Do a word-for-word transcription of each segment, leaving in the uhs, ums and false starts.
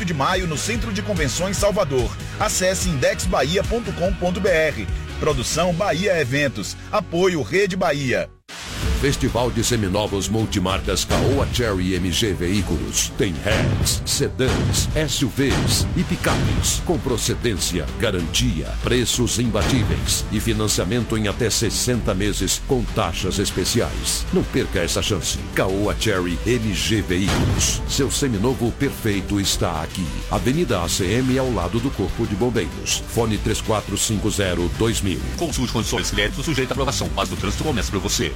de maio no Centro de Convenções Salvador. Acesse index bahia ponto com ponto br. Produção Bahia Eventos. Apoio Rede Bahia. Festival de Seminovos Multimarcas Caoa Chery M G Veículos. Tem hatches, sedãs, S U Vs e picapes com procedência, garantia, preços imbatíveis e financiamento em até sessenta meses com taxas especiais. Não perca essa chance. Caoa Chery M G Veículos. Seu seminovo perfeito está aqui. Avenida A C M ao lado do Corpo de Bombeiros. Fone três quatro cinco zero dois mil. Consulte condições, crédito sujeito à aprovação. Mas o trânsito começa para você.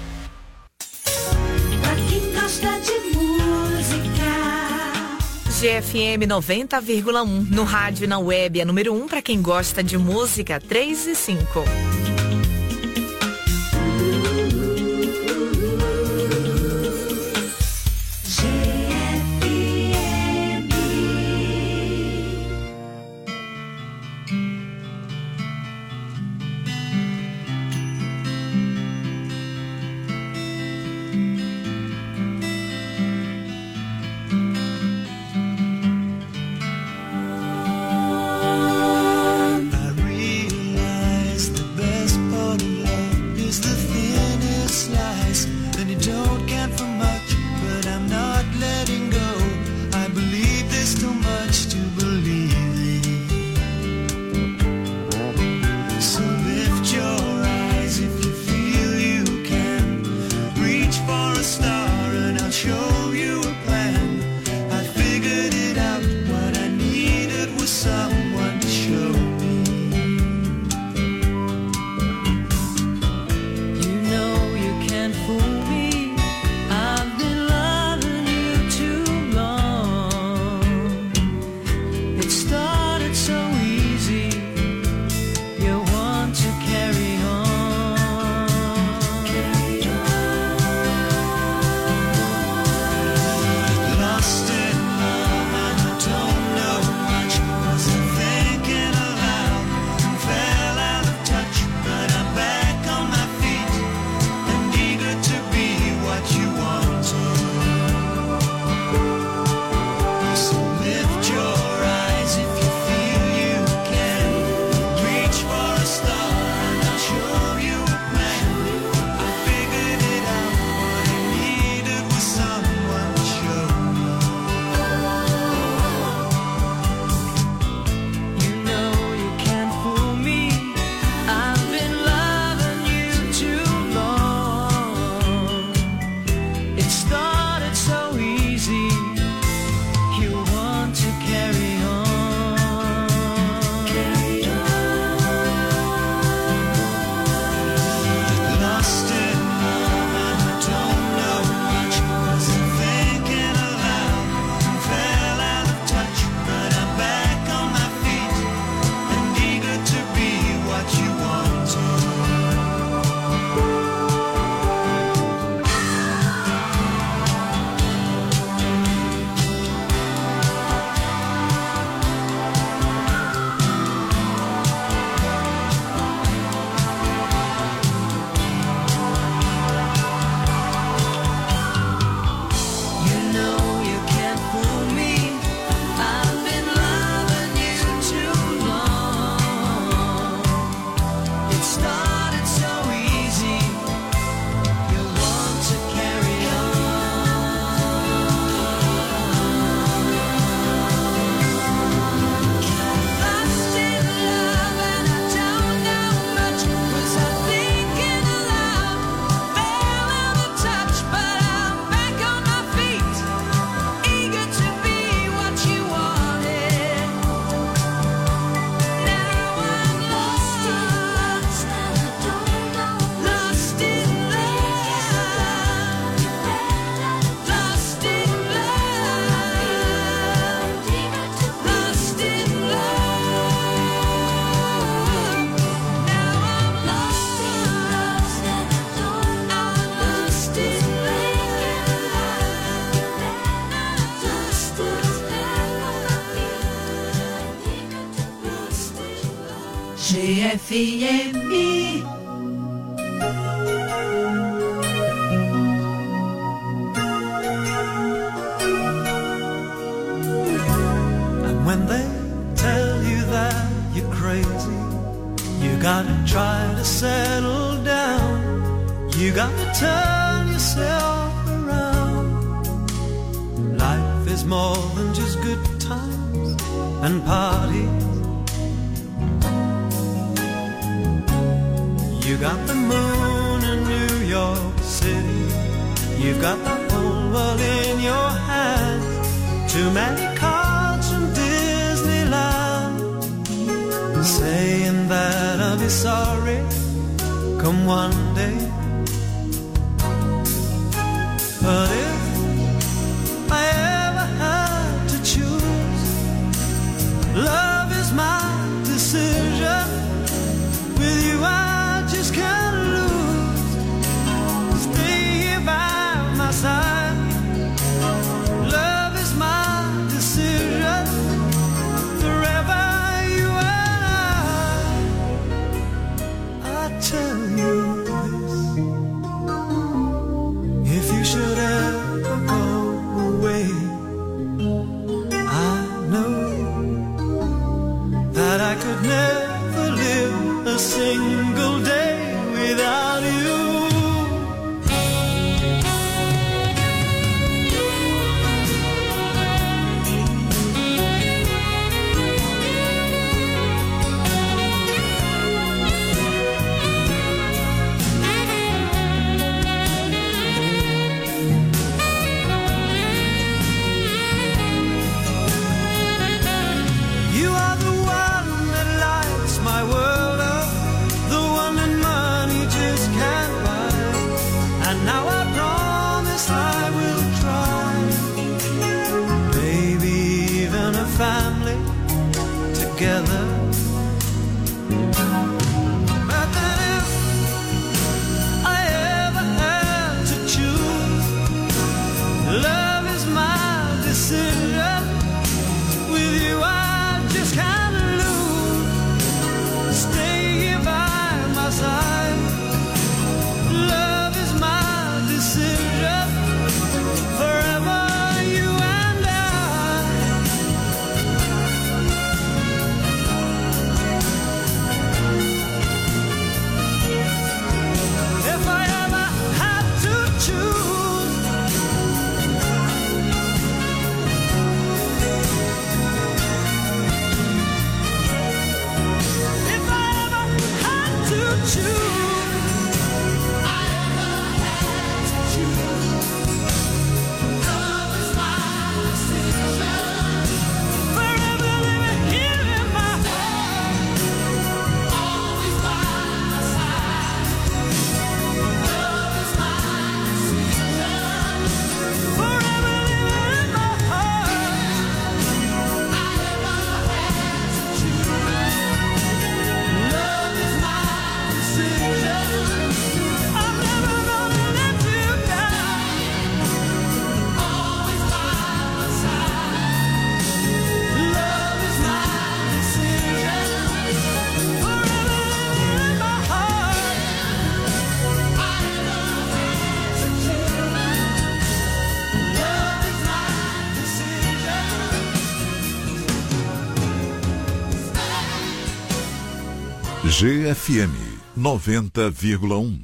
G F M noventa vírgula um, no rádio e na web, é número um para quem gosta de música, três e cinco. G F M. When they tell you that you're crazy, you gotta try to settle down. You gotta turn yourself around. Life is more than just good times and parties. You got the moon in New York City. You've got the whole world in your hands. Too many cards from Disneyland, saying that I'll be sorry come one day. But if I ever had to choose, love is my decision. With you I just can't lose. Stay here by my side. Love is my decision. Forever you and I. I tell you this, if you should ever go away, I know that I could never live a single day without you. You are the one that lights my world up, the one that money just can't buy. And now I promise I will try. Maybe even a family together. But then if I ever had to choose, love is my decision. With you I just can't lose. Stay here by my side. Love is my decision. Forever you and I. If I ever had to choose, if I ever had to choose, I ever had to choose. Love is my decision. Forever living here in my heart. Always by my side. Love is my decision. Forever living in my heart. I ever had to choose. Love is my decision. I'm never gonna let you down. Always by my side. Love is my decision. Forever living in my heart. I ever had to choose. Love is my decision. G F M noventa vírgula um.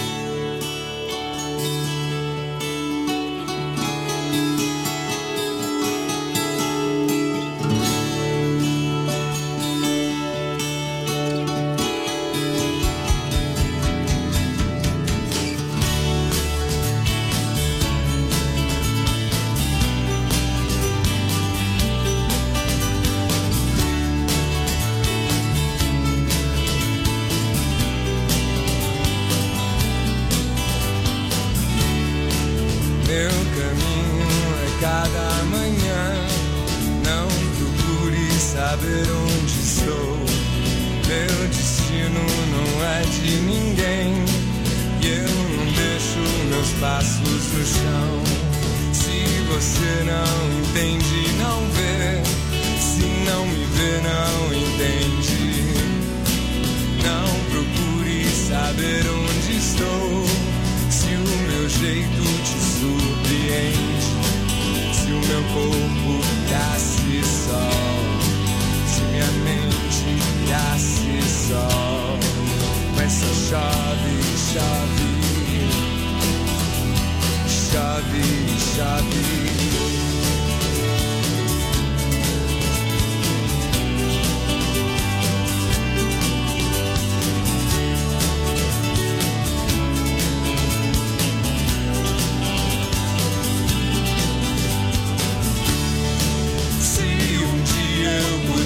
Meu caminho é cada manhã. Não procure saber onde estou. Meu destino não é de ninguém. E eu não deixo meus passos no chão. Se você não entende, não vê. Se não me vê, não entende. Não procure saber onde estou. Se o meu jeito te surpreende, se o meu corpo nasce sol.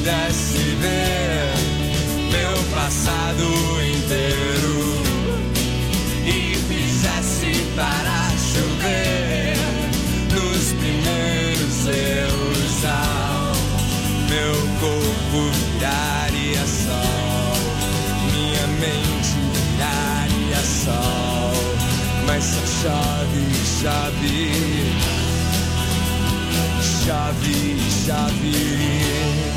pudesse ver meu passado inteiro e fizesse parar chover nos primeiros erros, ao meu corpo viraria sol, minha mente viraria sol, mas só chove, chove, chove, chove.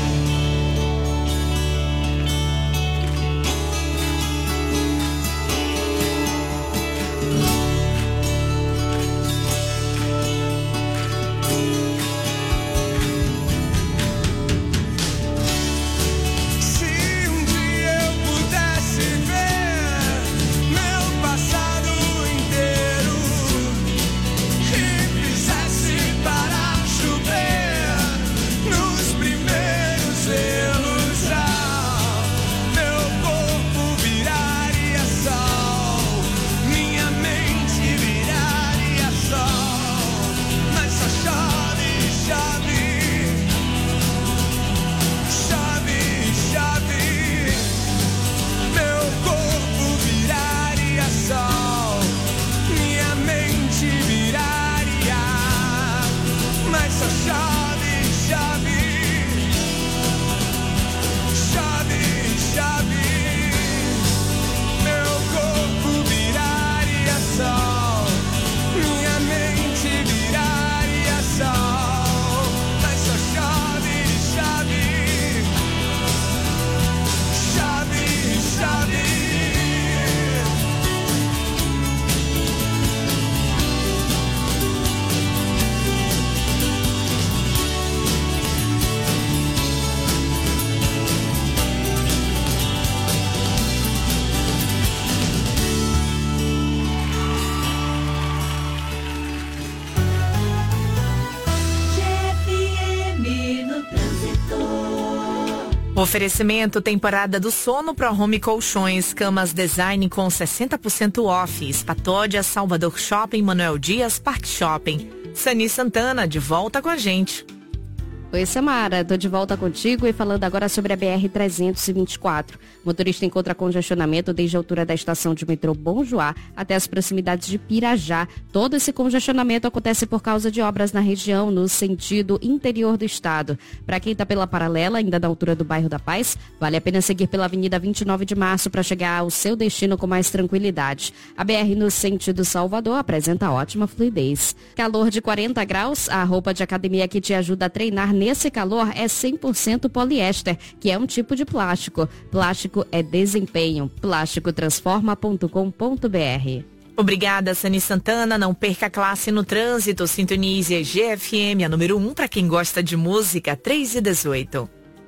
Oferecimento temporada do sono Pro Home Colchões, camas design com sessenta por cento off, Espatódia, Salvador Shopping, Manuel Dias, Park Shopping. Sani Santana, de volta com a gente. Oi, Samara, tô de volta contigo e falando agora sobre a B R trezentos e vinte e quatro. O motorista encontra congestionamento desde a altura da estação de metrô Bom Joá até as proximidades de Pirajá. Todo esse congestionamento acontece por causa de obras na região, no sentido interior do estado. Para quem está pela paralela, ainda na altura do bairro da Paz, vale a pena seguir pela Avenida vinte e nove de março para chegar ao seu destino com mais tranquilidade. A B R no sentido Salvador apresenta ótima fluidez. Calor de quarenta graus, a roupa de academia que te ajuda a treinar nesse calor é cem por cento poliéster, que é um tipo de plástico. Plástico é desempenho. plástico transforma ponto com ponto b r. Obrigada, Sani Santana. Não perca a classe no trânsito. Sintonize a G F M, a número um para quem gosta de música, três e dezoito.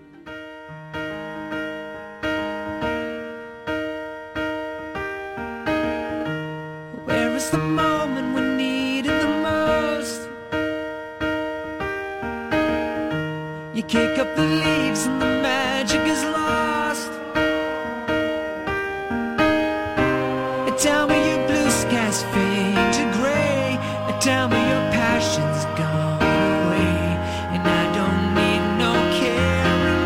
Where is the moment we need it the most? You kick up the leaves and the magic is lost. Tell me your blue skies fade to gray. Tell me your passion's gone away. And I don't need no carrying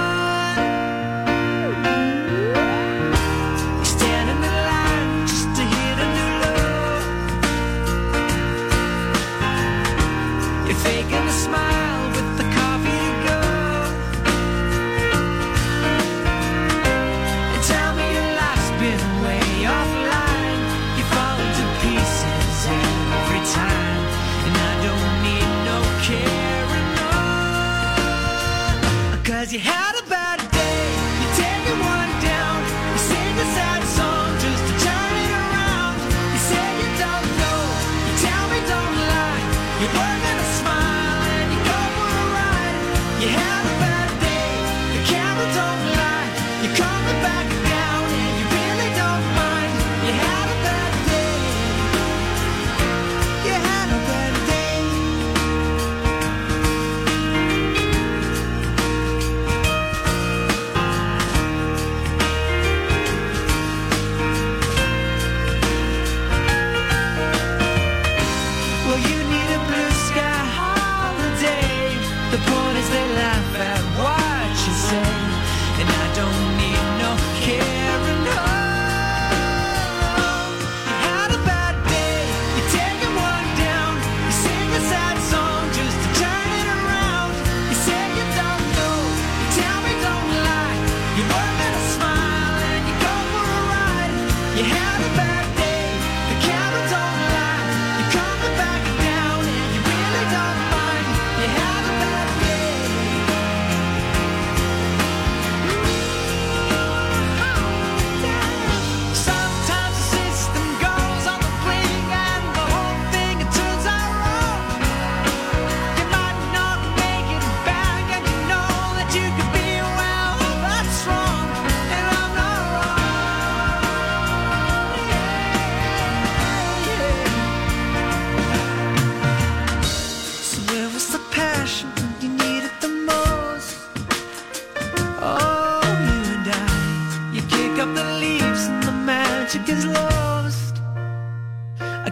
on. You stand in the line just to hit a new low. You're faking a smile with the coffee to go. And tell me your life's been way offline. You fall into pieces every time. And I don't need no carrying on. Cause you had a bad day. You're taking one down. You sing a sad song just to turn it around. You say you don't know. You tell me don't lie. You're working a smile and you go for a ride. You had a bad day. The camera don't lie. You're coming back down and you really don't mind. You had a bad day. You had a bad day.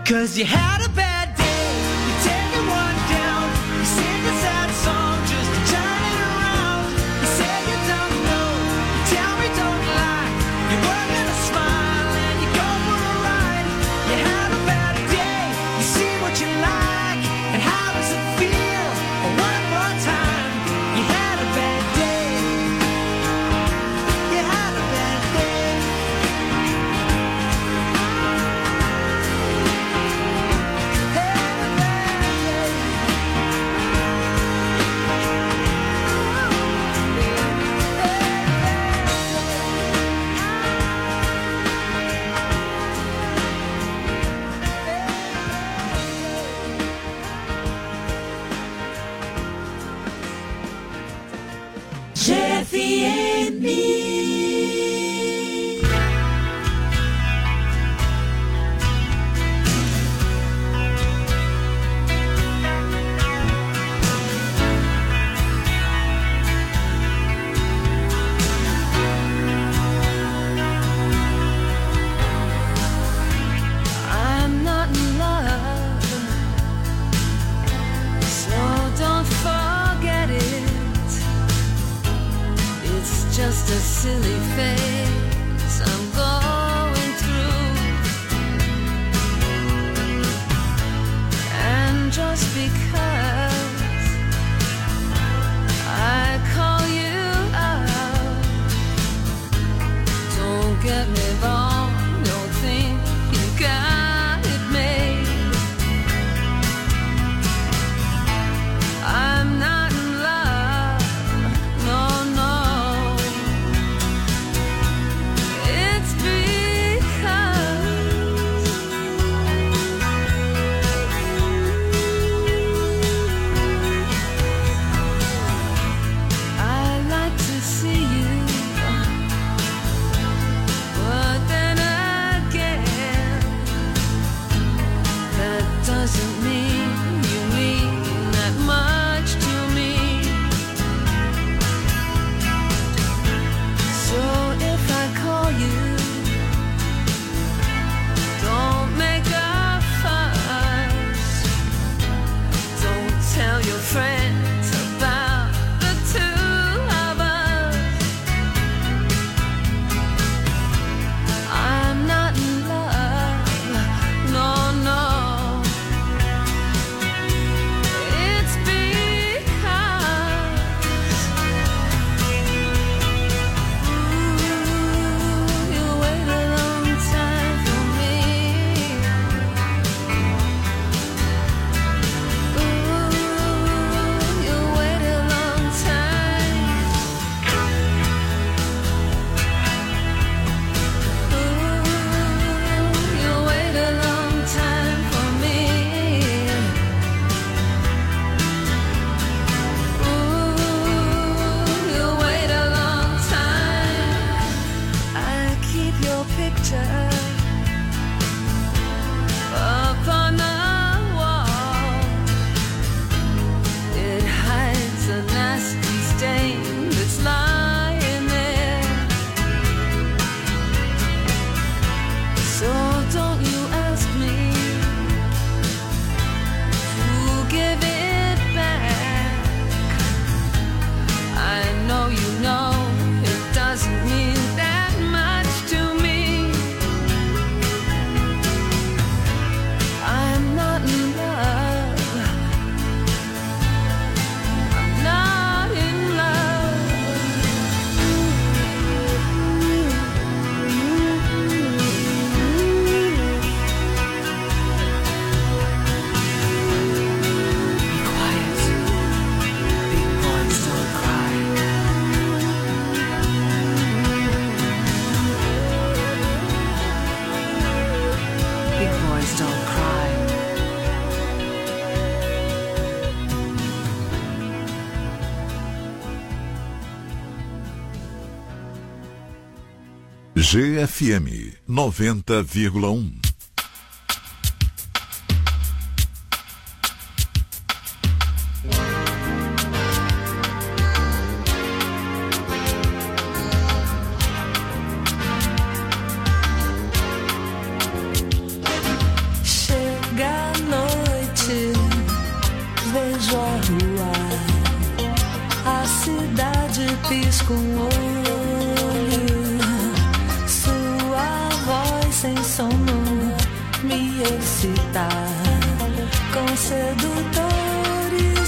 'Cause you had a bad day, you take one down, you sing a sad song just to turn it around. You say you don't know, you tell me don't lie, you work in a smile and you go for a ride. You had a bad day, you see what you like, and how does it feel? One more time, you had a bad day, you had a bad day. G F M. I'm not in love, so don't forget it. It's just a silly phase I'm going through, and just because I call you out, don't get me wrong, don't think you got it made. I'm not in love, no, no. It's because I like to see you, but then again, that doesn't mean you mean that much to me. So if I call you, don't make a fuss. Don't tell your friends about the two of us. I'm not in love, no, no. It's because ooh, you wait a long time for me. Ooh, you wait a long time. Ooh, you wait a long time for me. Ooh, you wait a long time. I keep your picture up on the wall. It hides a nasty stain that's lying there. So don't you ask me to give it back. I know you know it doesn't mean that much to me. I'm not in love. I'm not in love. Be quiet. Big boys don't cry. Big boys don't cry. G F M noventa vírgula um. Share pisco um olho, sua voz sem sono me excita com sedutores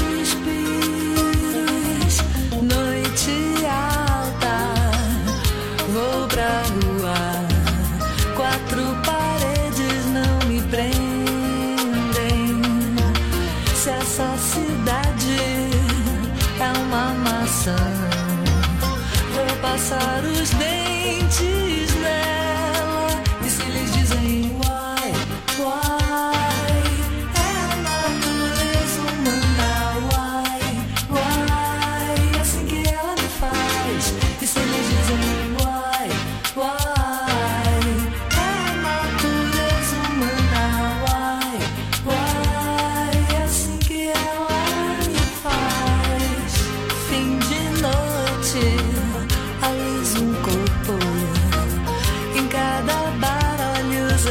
suspiros. Noite alta, vou pra rua, quatro paredes não me prendem. Se essa cidade é uma maçã, vou passar os dentes nela. E se eles dizem why, why, é a natureza humana, why, why, assim que ela me faz. E se eles dizem why, why, é a natureza humana, why, why, assim que ela me faz. Fim de noite, aliso um corpo, em cada bar olhos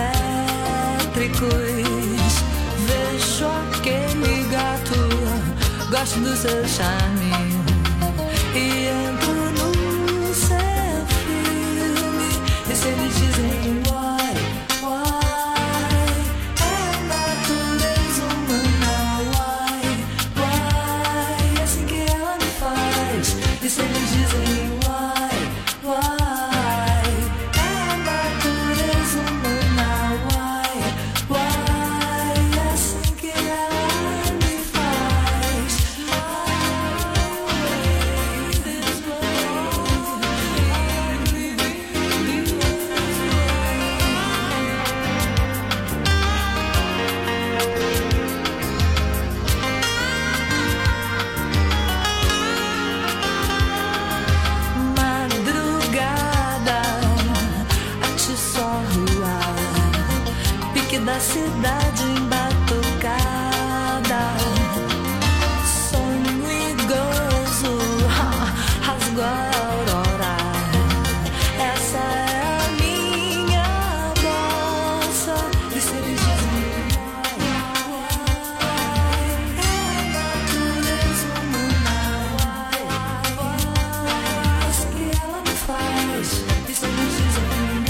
elétricos. Vejo aquele gato, gosto do seu charme e entro no seu filme. E se eles dizem why, why, é a natureza humana, why, why, assim que ela me faz. E se eles dizem why, why, é a natureza humana, why, why, assim que ela me faz. Madrugada, atiço a rua, pique da cidade embatucada. Sonho e gozo, rasgo a aurora. Essa é a minha bolsa. E se eles dizem é a natureza humana, assim que ela me faz. E se eles dizem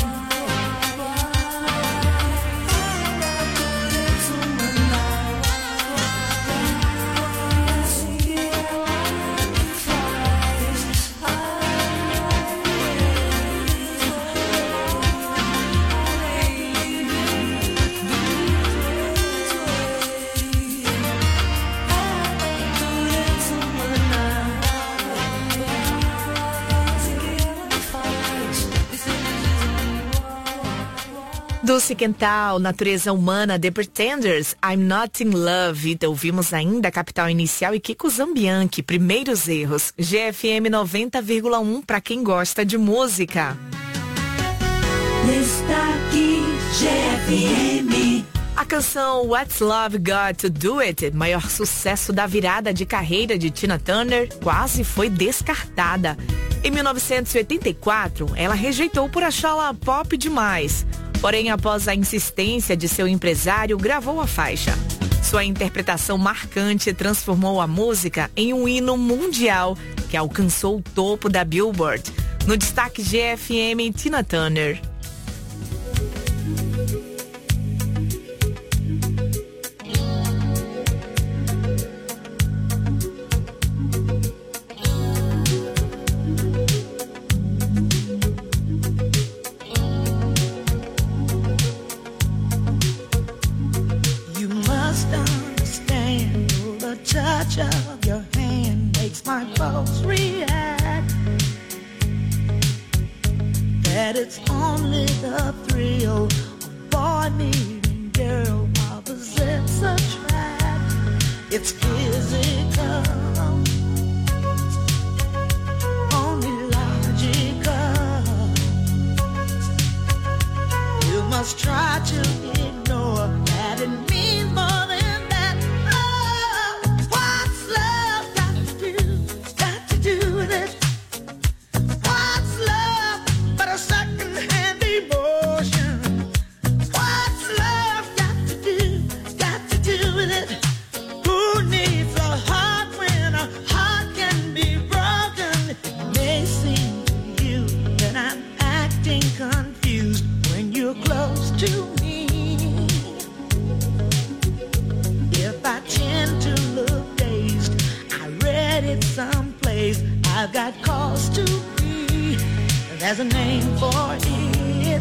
Dulce Quental, Natureza Humana, The Pretenders, I'm Not in Love. E ouvimos ainda Capital Inicial e Kiko Zambianchi, Primeiros Erros. G F M noventa vírgula um para quem gosta de música. Destaque G F M. A canção What's Love Got to Do It, maior sucesso da virada de carreira de Tina Turner, quase foi descartada. Em mil novecentos e oitenta e quatro, ela rejeitou por achá-la pop demais. Porém, após a insistência de seu empresário, gravou a faixa. Sua interpretação marcante transformou a música em um hino mundial que alcançou o topo da Billboard. No destaque G F M, Tina Turner. Touch of your hand makes my pulse react. That it's only the thrill of boy meeting girl opposites attract. It's physical, only logical. You must try to ignore that it means more than who needs a cause to be. There's a name for it.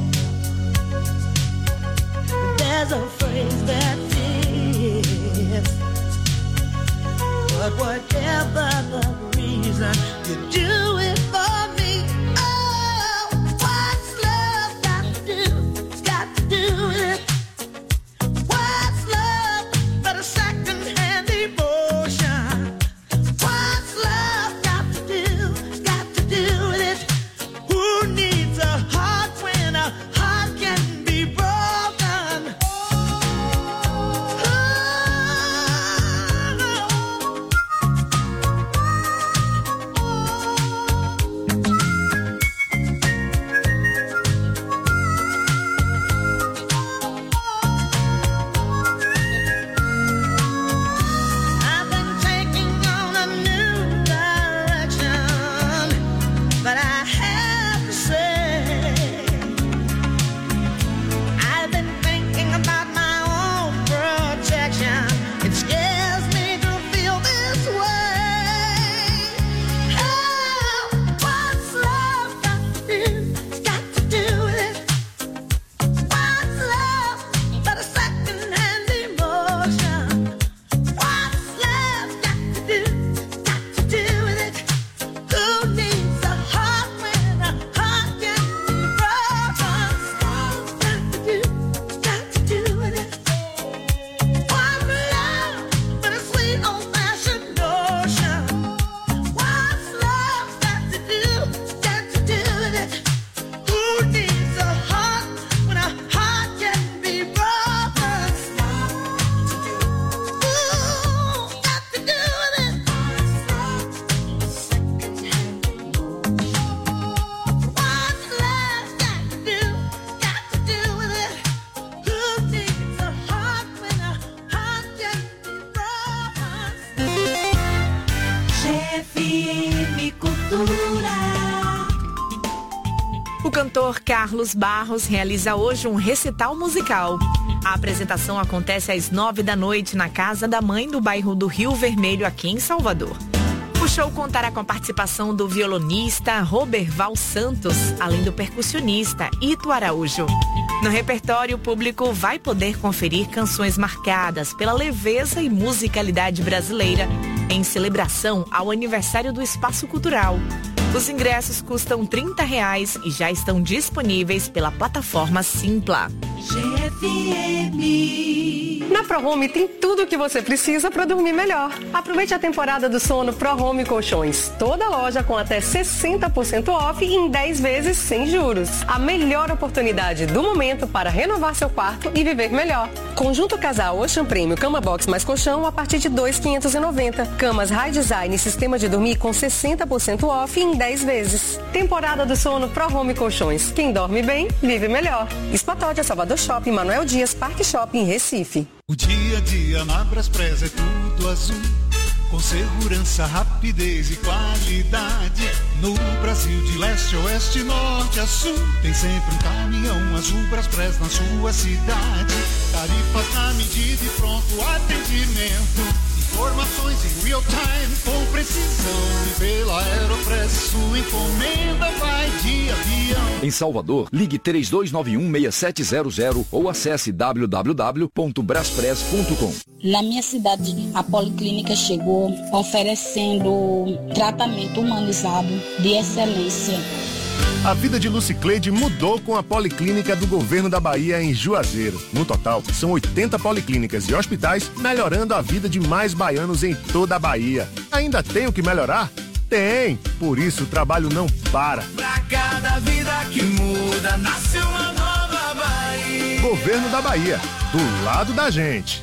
There's a phrase that fits. But whatever the reason, you do it for me. Oh, what's love got to do? Got to do with it. What's love but a second-hand emotion? What's love got to do? Got to do with it. Who needs a heart when a heart can be broken? I've been taking on a new direction, but I have to say, I've been thinking about my own protection. It scares me to feel this way. Oh, what's love got to do? Got to do with it. What's love but a second-hand emotion? What's love got to do? Got to do with it. Who needs a heart when a heart can be broken? Got to do, got to do with it. What's love but a sweet old-fashioned notion? What's love got to do? Got to do with it. Who needs a heart when a heart can be broken? Ooh, got to do with it. What's love got to do? Got to do with it. Who needs a heart when a heart can be broken? G F M Cultura. O cantor Carlos Barros realiza hoje um recital musical. A apresentação acontece às nove da noite na Casa da Mãe do bairro do Rio Vermelho, aqui em Salvador. O show contará com a participação do violonista Roberval Santos, além do percussionista Ito Araújo. No repertório, o público vai poder conferir canções marcadas pela leveza e musicalidade brasileira em celebração ao aniversário do Espaço Cultural. Os ingressos custam trinta reais e já estão disponíveis pela plataforma Simpla. G F M. Na ProHome tem tudo o que você precisa para dormir melhor. Aproveite a temporada do sono ProHome Colchões. Toda loja com até sessenta por cento off em dez vezes sem juros. A melhor oportunidade do momento para renovar seu quarto e viver melhor. Conjunto casal Ocean Premium Cama Box mais colchão a partir de dois mil quinhentos e noventa. Camas High Design e sistema de dormir com sessenta por cento off em dez vezes. Temporada do sono ProHome Colchões. Quem dorme bem, vive melhor. Expatódia, Salvador Shopping, Manuel Dias, Parque Shopping, Recife. O dia a dia na Braspress é tudo azul, com segurança, rapidez e qualidade. No Brasil de leste a oeste, norte a sul, tem sempre um caminhão azul Braspress na sua cidade. Tarifas na medida e pronto atendimento. Informações em real time com precisão. E pela Aeropress sua encomenda vai de avião. Em Salvador, ligue três dois nove um, seis sete zero zero ou acesse w w w ponto braspress ponto com. Na minha cidade, a Policlínica chegou oferecendo tratamento humanizado de excelência. A vida de Lucicleide mudou com a Policlínica do Governo da Bahia em Juazeiro. No total, são oitenta policlínicas e hospitais melhorando a vida de mais baianos em toda a Bahia. Ainda tem o que melhorar? Tem! Por isso o trabalho não para. Pra cada vida que muda, nasce uma nova Bahia. Governo da Bahia, do lado da gente.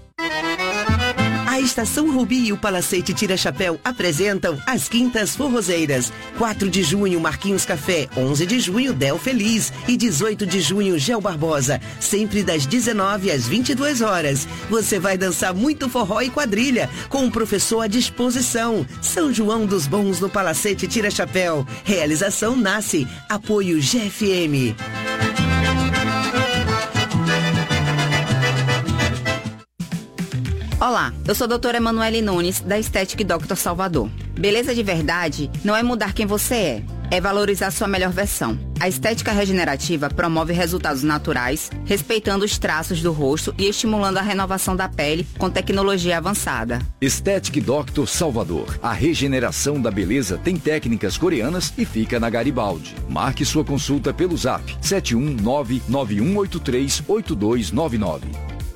A Estação Rubi e o Palacete Tira Chapéu apresentam as Quintas Forrozeiras. quatro de junho, Marquinhos Café. onze de junho, Del Feliz. E dezoito de junho, Gel Barbosa. Sempre das dezenove às vinte e duas horas. Você vai dançar muito forró e quadrilha, com o professor à disposição. São João dos Bons no Palacete Tira Chapéu. Realização Nasce. Apoio G F M. Olá. Olá, eu sou a doutora Emanuele Nunes, da Estética Doctor Salvador. Beleza de verdade não é mudar quem você é, é valorizar sua melhor versão. A estética regenerativa promove resultados naturais, respeitando os traços do rosto e estimulando a renovação da pele com tecnologia avançada. Estética Doctor Salvador. A regeneração da beleza tem técnicas coreanas e fica na Garibaldi. Marque sua consulta pelo zap sete um nove nove um oito três oito dois nove nove.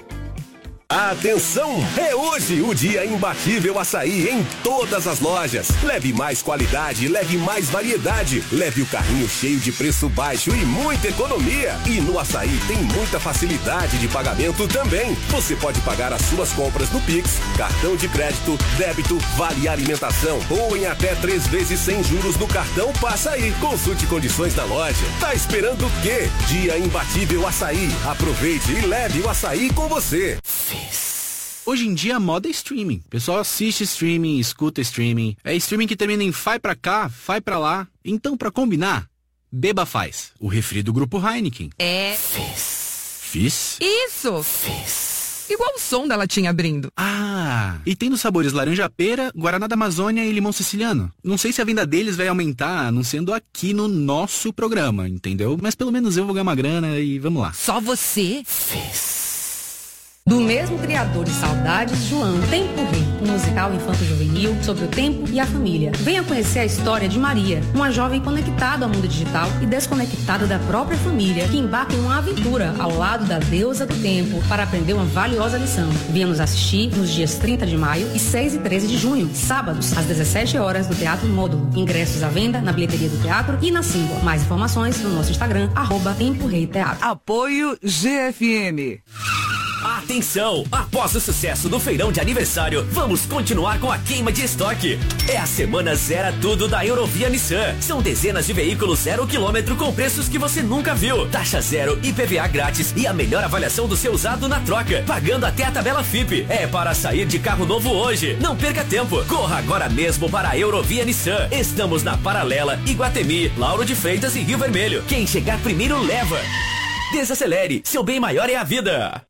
Atenção! É hoje o dia imbatível açaí em todas as lojas. Leve mais qualidade, leve mais variedade. Leve o carrinho cheio de preço baixo e muita economia. E no açaí tem muita facilidade de pagamento também. Você pode pagar as suas compras no Pix, cartão de crédito, débito, vale alimentação ou em até três vezes sem juros no cartão Passa Aí. Consulte condições na loja. Tá esperando o quê? Dia imbatível açaí. Aproveite e leve o açaí com você. Hoje em dia a moda é streaming. O pessoal assiste streaming, escuta streaming. É streaming que termina em vai pra cá, vai pra lá. Então, pra combinar, beba Faz, o refri do grupo Heineken. É... Fizz. Fizz? Isso! Fizz. Igual o som da latinha abrindo. Ah, e tem nos sabores laranja-pera, guaraná da Amazônia e limão siciliano. Não sei se a venda deles vai aumentar, anunciando aqui no nosso programa, entendeu? Mas pelo menos eu vou ganhar uma grana e vamos lá. Só você? Fizz. Do mesmo criador de Saudades, João, Tempo Rei, um musical infanto-juvenil sobre o tempo e a família. Venha conhecer a história de Maria, uma jovem conectada ao mundo digital e desconectada da própria família, que embarca em uma aventura ao lado da deusa do tempo para aprender uma valiosa lição. Venha nos assistir nos dias trinta de maio e seis e treze de junho, sábados, às dezessete horas, no Teatro Módulo. Ingressos à venda na bilheteria do teatro e na Símbolo. Mais informações no nosso Instagram, arroba Tempo Rei Teatro. Apoio G F M. Atenção! Após o sucesso do feirão de aniversário, vamos continuar com a queima de estoque. É a semana Zera Tudo da Eurovia Nissan. São dezenas de veículos zero quilômetro com preços que você nunca viu. Taxa zero, I P V A grátis e a melhor avaliação do seu usado na troca, pagando até a tabela F I P. É para sair de carro novo hoje. Não perca tempo. Corra agora mesmo para a Eurovia Nissan. Estamos na Paralela, Iguatemi, Lauro de Freitas e Rio Vermelho. Quem chegar primeiro leva. Desacelere. Seu bem maior é a vida.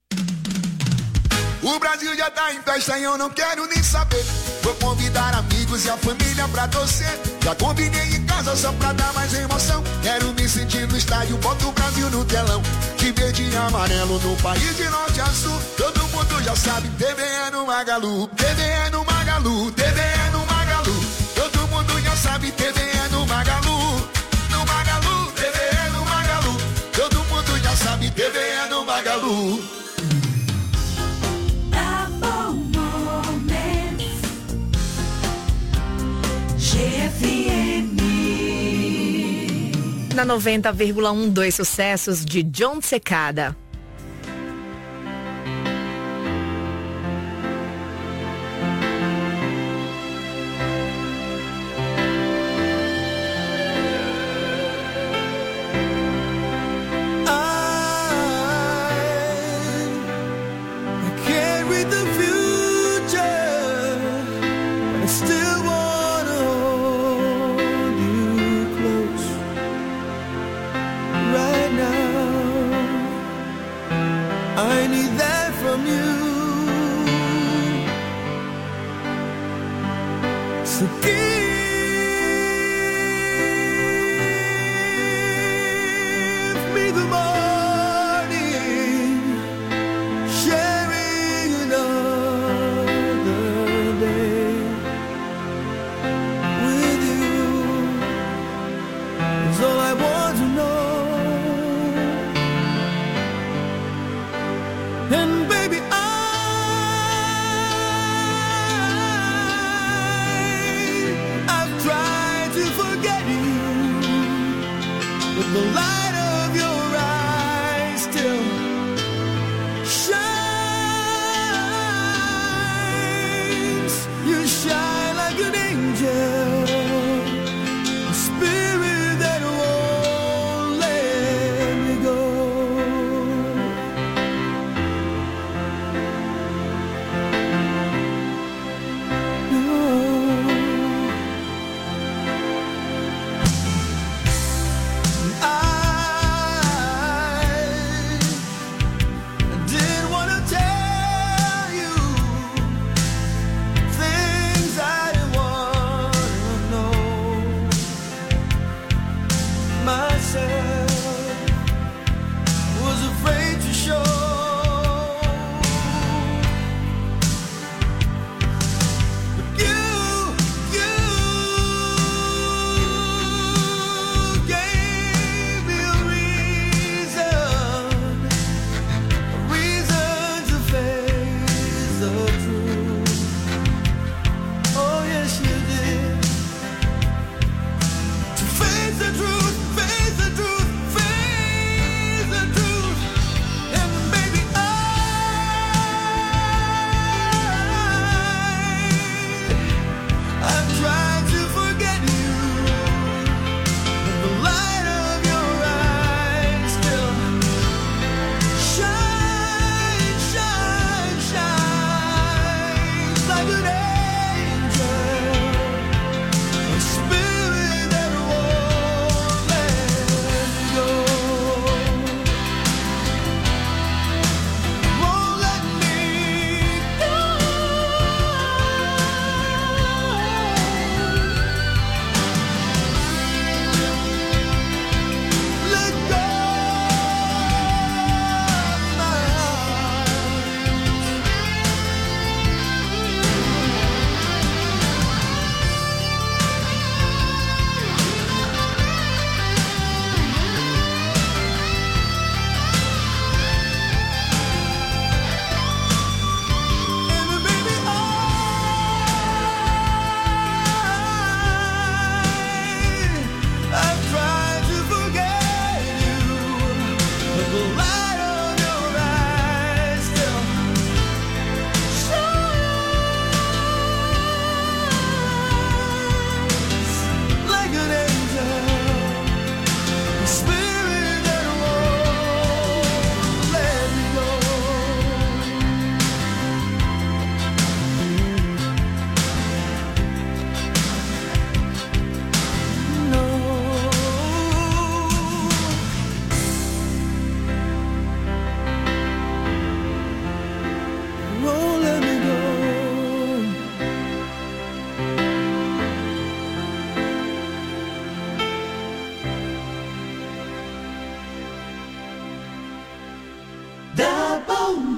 O Brasil já tá em festa e eu não quero nem saber. Vou convidar amigos e a família pra torcer. Já combinei em casa só pra dar mais emoção. Quero me sentir no estádio, boto o Brasil no telão. De verde e amarelo no país de norte a sul. Todo mundo já sabe, T V é no Magalu. T V é no Magalu, T V é no Magalu. Todo mundo já sabe, T V é no Magalu. No Magalu, T V é no Magalu. Todo mundo já sabe, T V é no Magalu. G F M. Na noventa vírgula um, dois sucessos de John Secada. I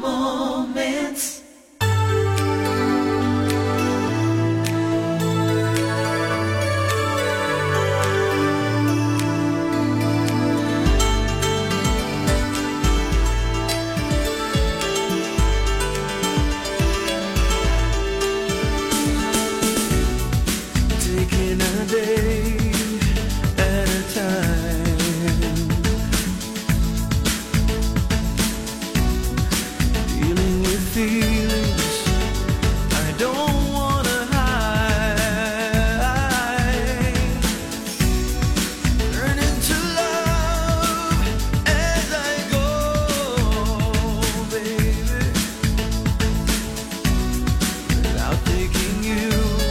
moments. Taking a day at a time, dealing with feelings I don't wanna hide, learning to love as I go, baby, without taking you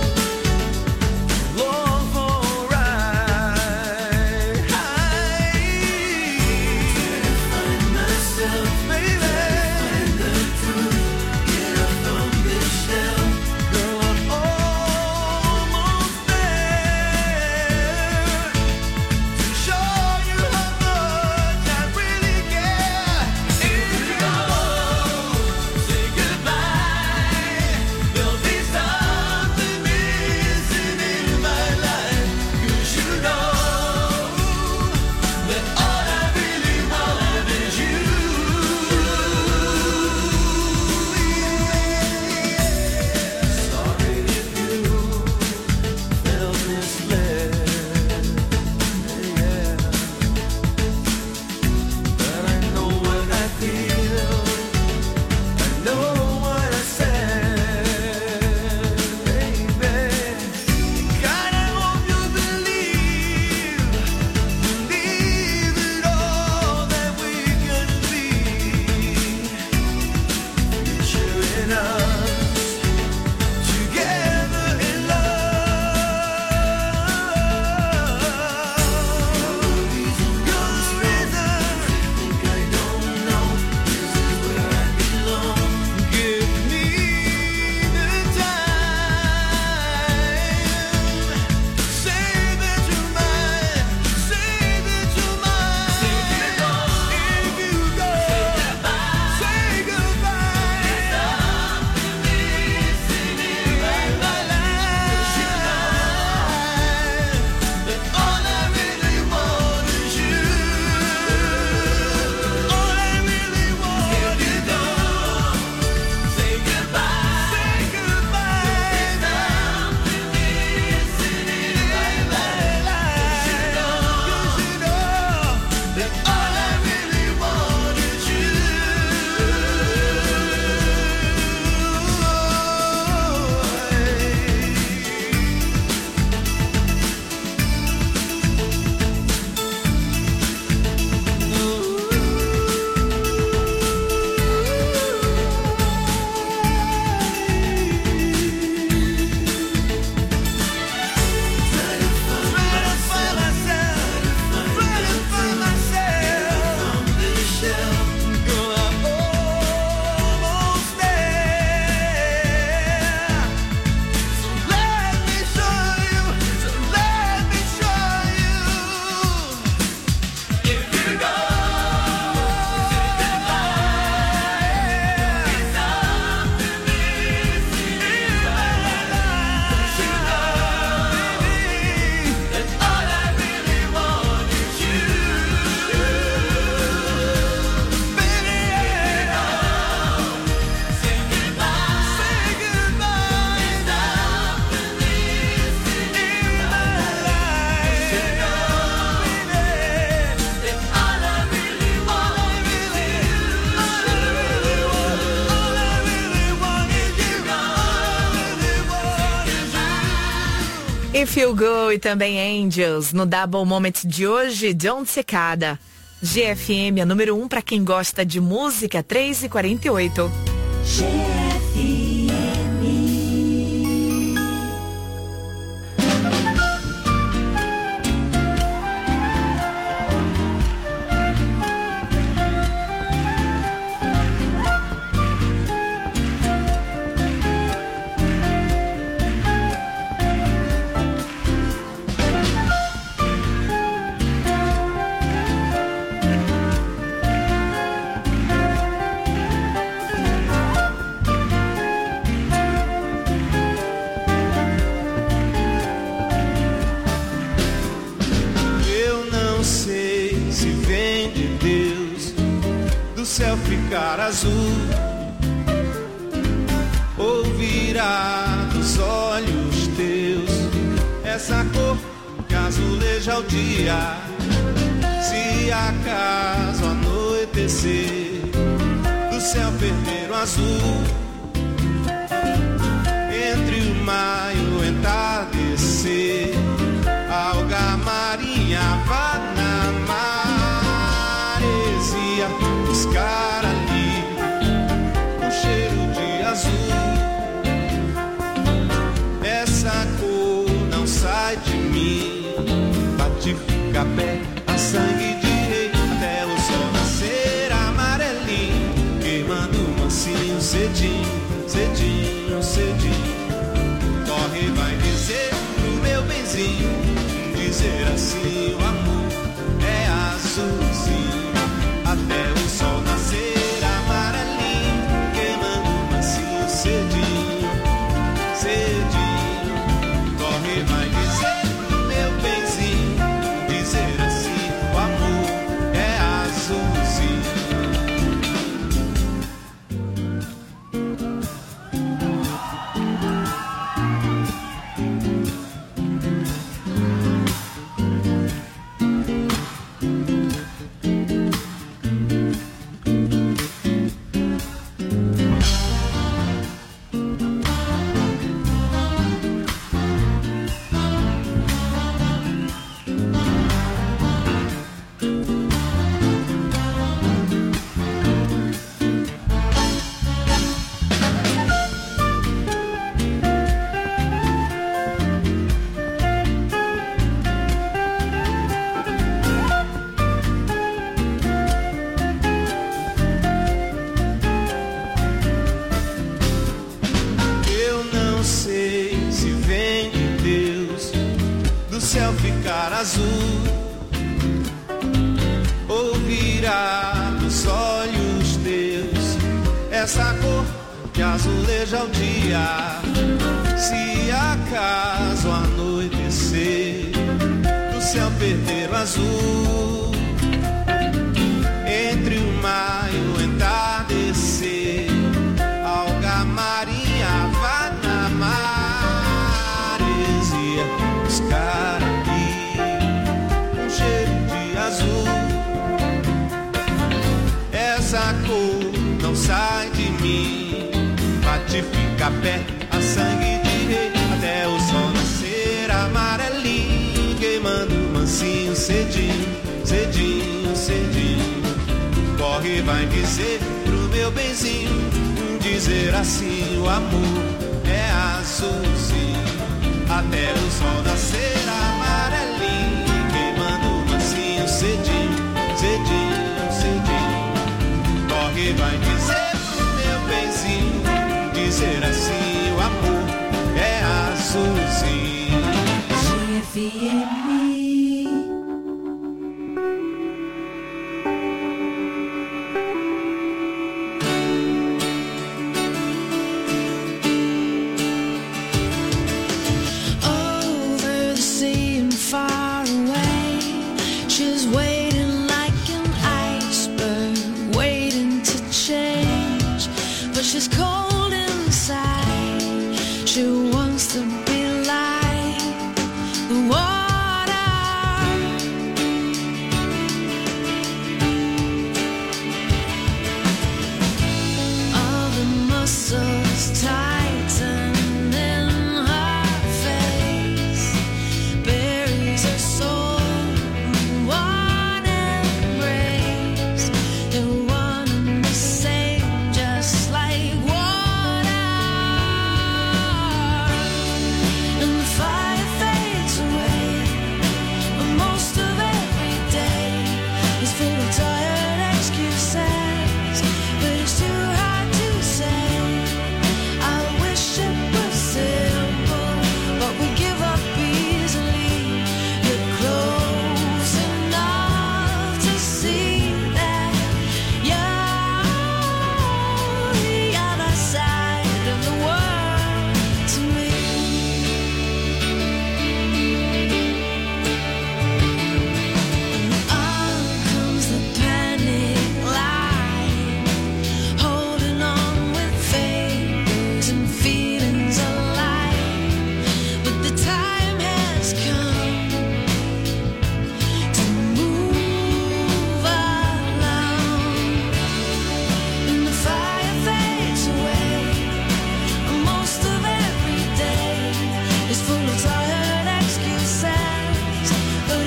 long for a ride. I find myself, baby, find the truth, get up from this shell. Girl, I'm almost there to show you how much I really care. If you go, say goodbye, there'll be something missing in my life. You should know that all I really want is you. Sorry if you felt misled, yeah. But I know what I feel, I know what I said, baby. God, I hope you believe, believe it all that we can be. Picturing us together in love. Your reason, think I don't know. This is where I belong. Give me the time. Say that you're mine. Say that you're mine. If you go, if you go, say goodbye. Say goodbye. There's something missing in my life. You know that all I really want is you. All I really want is you. Say goodbye. Say goodbye. There's something missing in my life. You know that all I really want is you. If You Go e também Angels no Double Moment de hoje, John Secada. G F M, a número um para quem gosta de música, três e quarenta e oito. G F M. céu ficar azul, ouvirá dos olhos teus essa cor que azuleja o dia. Se acaso anoitecer, do céu perder o azul, entre o mar e o entardecer, alga marinha vá na maresia buscar ali um cheiro de azul. Essa cor não sai de mim, bate fica pé a sangue de rei, até o sol nascer amarelinho, queimando mansinho cedinho, cedinho, cedinho. Corre, vai dizer pro meu benzinho, dizer assim: o amor é azulzinho, até o sol nascer amarelinho, queimando mansinho cedinho, cedinho. Corre, vai dizer pro meu benzinho, dizer assim: o amor é azulzinho. Eu não sei se vem de Deus, do céu ficar azul, ouvirá dos olhos teus essa cor que azuleja o dia. Se acaso anoitecer, do céu perder o azul, entre o mar e o entardecer, alga marinha vá na maresia buscar aqui um cheiro de azul. Essa cor não sai de mim, bate fica pé a sangue de rei, até o sol nascer amarelinho, queimando mansinho cedinho, cedinho, cedinho. Corre, vai dizer pro meu benzinho, dizer assim: o amor é azulzinho, até o sol nascer amarelinho, queimando mansinho cedinho, cedinho, cedinho. Corre, vai dizer pro meu benzinho, dizer assim: o amor é azulzinho. G F M. Over the sea and far away, she's waiting like an iceberg, waiting to change, but she's cold inside. She wants to be like the water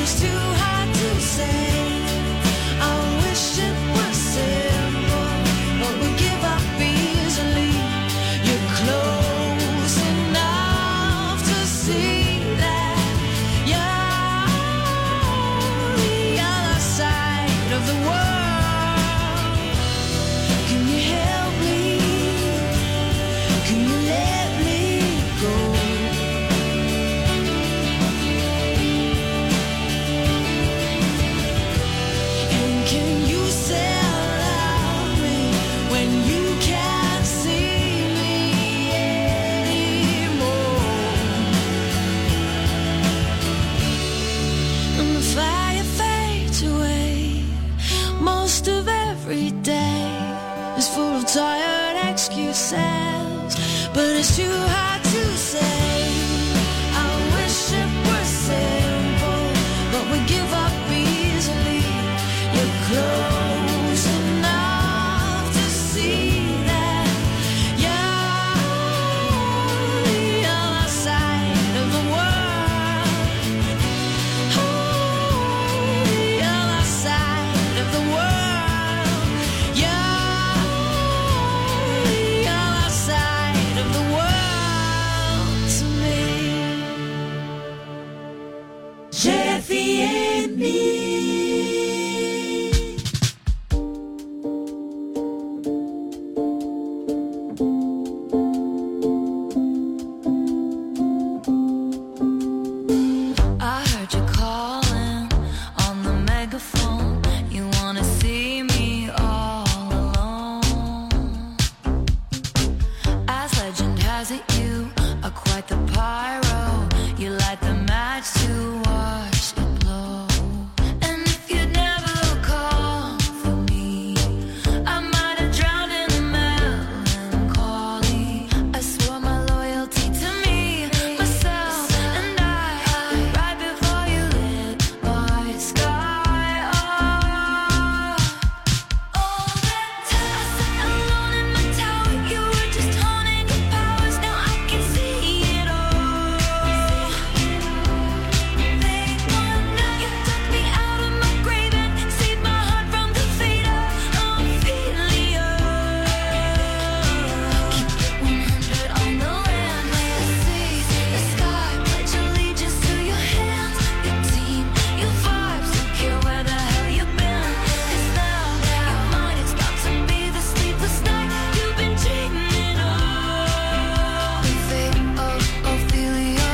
it's too hard to say. I wish it was simple, but we give up easily. You're close enough to see that you're the other side of the world. Can you help me? Can you let me go? And can you still love me when you can't see me anymore? And the fire fades away. Most of every day is full of tired excuses, but it's too hard to say. I wish it was simple, but we give up easily. You're close enough to see that you're the other side of the world. Oh, the other side of the world. You're the other side of the world to me. G F M. I heard you calling on the megaphone. You wanna see me all alone. As legend has it, you are quite the pyro. You light the match to watch it blow. And if you'd never call for me, I might have drowned in the melancholy. I swore my loyalty to me, myself, and I, right before you lit my sky. Oh, all that time I sat alone in my tower, you were just honing your powers. Now I can see it all. Late one night, you took me out of my grave and saved my heart from the fate of Ophelia. Keep it one hundred on the land, may I see the sky. Pledge allegiance to your hands, your team, your vibes. Don't care where the hell you've been. 'Cause now your mind is about to be the sleepless night you've been dreaming of. The fate of Ophelia,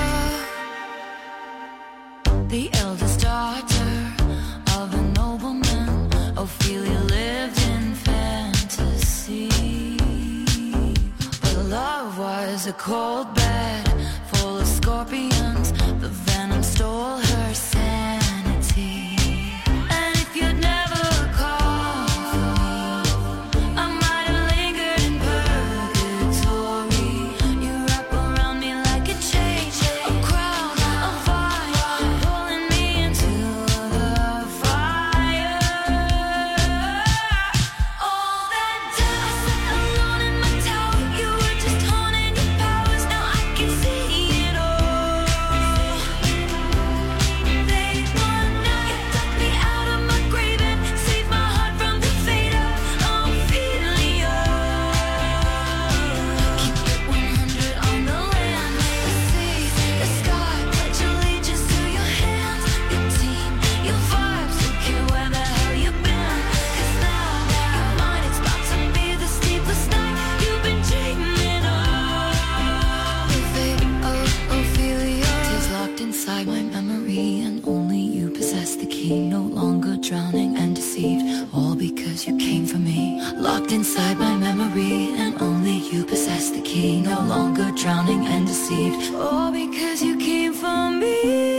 the eldest daughter of a nobleman. Ophelia lived in fantasy, but love was a cold bed full of scorpions. The venom stole her sanity. And if you'd never called for me, I might have lingered in purgatory. You wrap around me like a chain, a crown, a vine, pulling me into the fire. All that time I sat alone in my tower, you were just honing your powers. Now I can see it all. Late one night, you took me out of my grave and saved my heart from the fate of Ophelia. Keep it one hundred on the land, may I see the sky. Pledge allegiance to your hands, your team, your vibes. Don't care where the hell you've been. 'Cause now your mind is about to be the sleepless night you've been dreaming of. The fate of Ophelia is locked inside my memory, and only you possess the key. No longer drowning and deceived, all because you came for me. Locked inside my memory, and only you possess the key. No longer drowning and deceived, all because you came for me.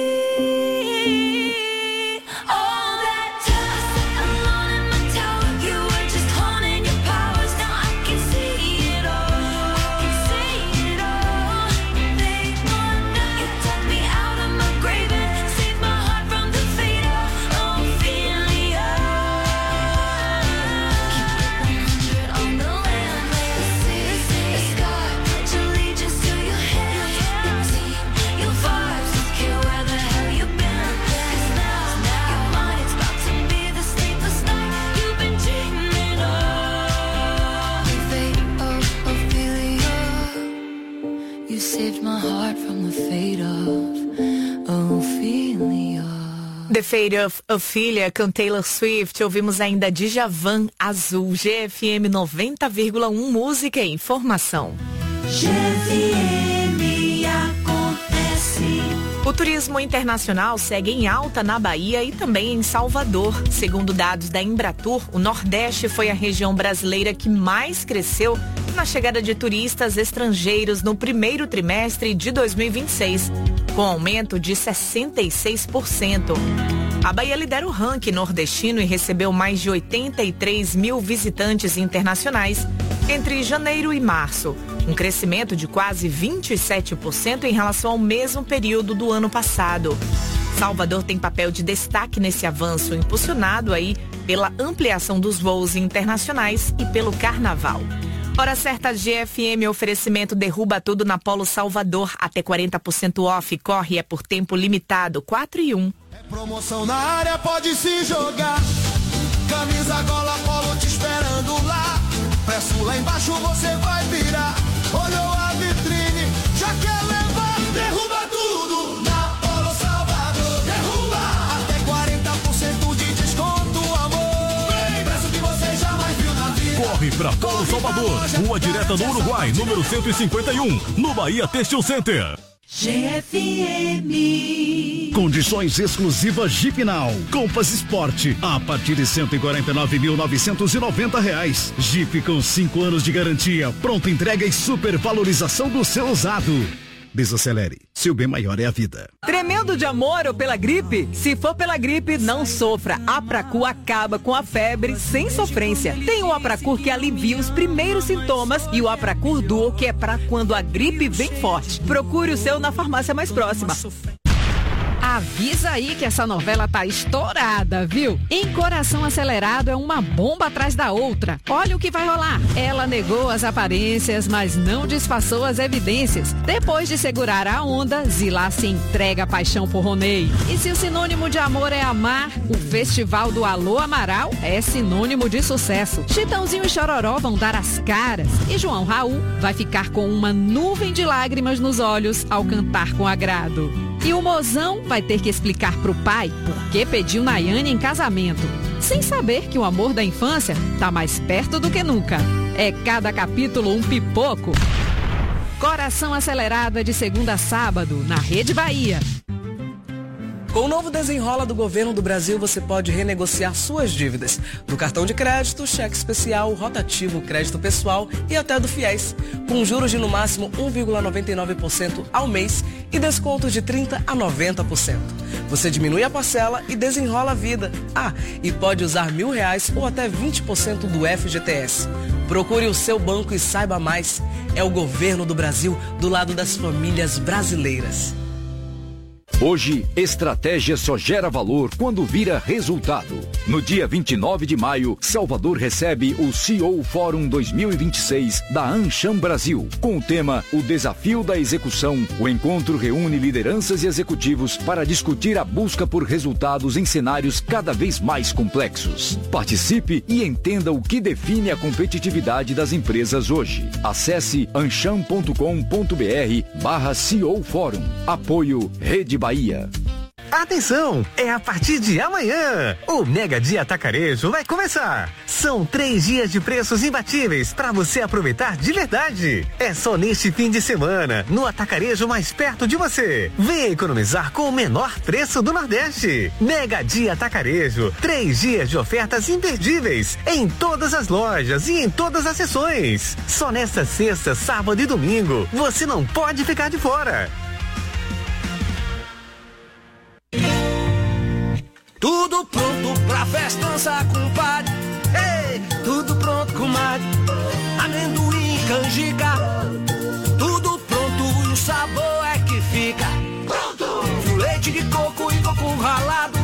All that time I sat alone in my tower, you were just honing your powers. Now I can see it all. I can see it all. Late one night, you took me out of my grave and saved my heart from the fate of Ophelia. Keep it one hundred on the land, may I see the sky. Pledge allegiance to your hands, your team, Fate of Ophelia com Taylor Swift. Ouvimos ainda Djavan, Azul. G F M noventa vírgula um, música e informação. G F M acontece. O turismo internacional segue em alta na Bahia e também em Salvador. Segundo dados da Embratur, o Nordeste foi a região brasileira que mais cresceu na chegada de turistas estrangeiros no primeiro trimestre de dois mil e vinte e seis, com aumento de sessenta e seis por cento. A Bahia lidera o ranking nordestino e recebeu mais de oitenta e três mil visitantes internacionais entre janeiro e março, um crescimento de quase vinte e sete por cento em relação ao mesmo período do ano passado. Salvador tem papel de destaque nesse avanço, impulsionado aí pela ampliação dos voos internacionais e pelo carnaval. Hora certa, G F M, oferecimento Derruba Tudo na Polo Salvador, até quarenta por cento off, corre é por tempo limitado, quatro e um. É promoção na área, pode se jogar. Camisa, gola, polo te esperando lá. Preço lá embaixo, você vai virar. Olhou a vitrine, já quer levar. Derruba tudo na Polo Salvador. Derruba até quarenta por cento de desconto, amor. Vem, preço que você jamais viu na vida. Corre pra Polo Salvador, Rua Direta do Uruguai, número cento e cinquenta e um, no Bahia Textil Center. G F M. Condições exclusivas Jeep Now. Compass Sport a partir de cento e quarenta e nove mil novecentos e noventa reais. Jeep com cinco anos de garantia, pronta entrega e supervalorização do seu usado. Desacelere, seu bem maior é a vida. Tremendo de amor ou pela gripe? Se for pela gripe, não sofra. Apracu acaba com a febre sem sofrência. Tem o Apracur que alivia os primeiros sintomas e o Apracur Duo, que é pra quando a gripe vem forte. Procure o seu na farmácia mais próxima. Avisa aí que essa novela tá estourada, viu? Em Coração Acelerado é uma bomba atrás da outra. Olha o que vai rolar. Ela negou as aparências, mas não disfarçou as evidências. Depois de segurar a onda, Zilá se entrega a paixão por Ronei. E se o sinônimo de amor é amar, o Festival do Alô Amaral é sinônimo de sucesso. Chitãozinho e Chororó vão dar as caras. E João Raul vai ficar com uma nuvem de lágrimas nos olhos ao cantar com agrado. E o mozão vai ter que explicar pro pai por que pediu Nayane em casamento, sem saber que o amor da infância tá mais perto do que nunca. É cada capítulo um pipoco. Coração Acelerado é de segunda a sábado, na Rede Bahia. Com o novo Desenrola do Governo do Brasil, você pode renegociar suas dívidas do cartão de crédito, cheque especial, rotativo, crédito pessoal e até do FIES, com juros de no máximo um vírgula noventa e nove por cento ao mês e descontos de trinta por cento a noventa por cento. Você diminui a parcela e desenrola a vida. Ah, e pode usar mil reais ou até vinte por cento do F G T S. Procure o seu banco e saiba mais. É o Governo do Brasil do lado das famílias brasileiras. Hoje, estratégia só gera valor quando vira resultado. No dia vinte e nove de maio, Salvador recebe o C E O Fórum dois mil e vinte e seis da Ancham Brasil. Com o tema O Desafio da Execução, o encontro reúne lideranças e executivos para discutir a busca por resultados em cenários cada vez mais complexos. Participe e entenda o que define a competitividade das empresas hoje. Acesse ancham ponto com ponto br barra C E O Fórum. Apoio Rede Bahia. Atenção! É a partir de amanhã! O Mega Dia Atacarejo vai começar! São três dias de preços imbatíveis para você aproveitar de verdade! É só neste fim de semana, no Atacarejo mais perto de você! Venha economizar com o menor preço do Nordeste! Mega Dia Atacarejo! Três dias de ofertas imperdíveis em todas as lojas e em todas as seções! Só nesta sexta, sábado e domingo! Você não pode ficar de fora! Tudo pronto pra festança, compadre. Ei, tudo pronto, comadre. Amendoim, canjica. Tudo pronto e o sabor é que fica. Pronto! Leite de coco e coco ralado.